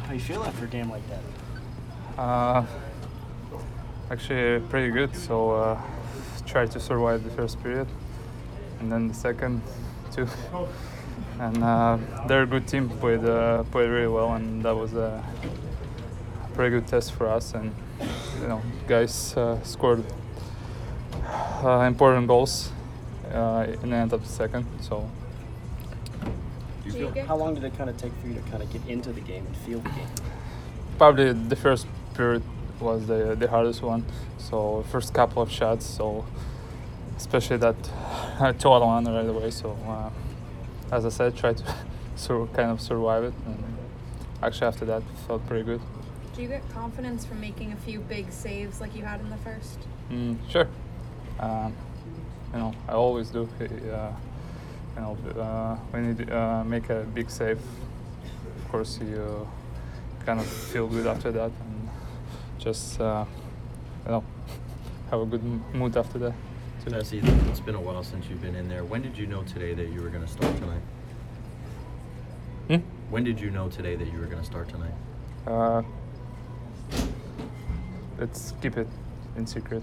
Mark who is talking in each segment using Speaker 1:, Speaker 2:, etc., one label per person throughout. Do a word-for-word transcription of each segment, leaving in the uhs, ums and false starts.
Speaker 1: How you feel after a game like that?
Speaker 2: Uh, actually, pretty good. So uh, tried to survive the first period, and then the second too. And uh, they're a good team. Played uh, played really well, and that was a pretty good test for us. And you know, guys uh, scored uh, important goals uh, in the end of the second. So.
Speaker 1: Do you feel, how long did it kind of take for you to kind of get into the game and feel the game?
Speaker 2: Probably the first period was the the hardest one. So first couple of shots. So especially that total one right away. So uh, as I said, try to sur- kind of survive it. And actually after that, felt pretty good.
Speaker 3: Do you get confidence from making a few big saves like you had in the first?
Speaker 2: Mm, sure. Um, you know, I always do. Uh, You know, uh, when you uh, make a big save, of course you kind of feel good after that, and just uh, you know have a good mood after that.
Speaker 4: Jesse, it's been a while since you've been in there. When did you know today that you were going to start tonight?
Speaker 2: Hmm?
Speaker 4: When did you know today that you were going to start tonight?
Speaker 2: Uh, let's keep it in secret.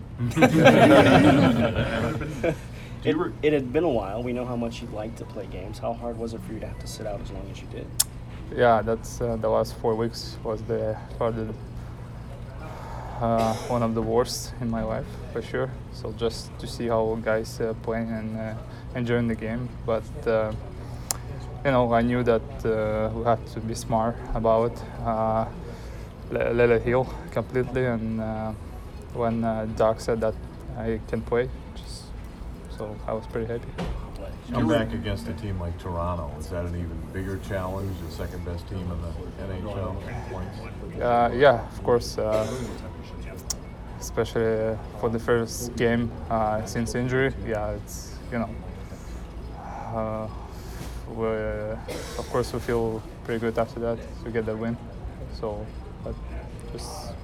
Speaker 1: It, it had been a while. We know how much you like to play games. How hard was it for you to have to sit out as long as you did?
Speaker 2: Yeah, that's uh, the last four weeks was the probably uh, one of the worst in my life for sure. So just to see how guys uh, playing and uh, enjoying the game, but uh, you know I knew that uh, we had to be smart about it. Uh, let, let it heal completely, and uh, when uh, Doc said that I can play. Just, So I was pretty happy.
Speaker 5: Come back against a team like Toronto. Is that an even bigger challenge? The second best team in the N H L points?
Speaker 2: Uh, yeah, of course. Uh, especially for the first game uh, since injury. Yeah, it's you know. Uh, we of course we feel pretty good after that to get that win. So, but just.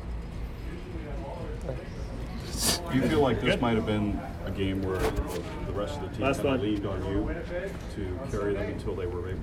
Speaker 6: Do you feel like this might have been a game where the rest of the team kind of leaned on you to carry them until they were able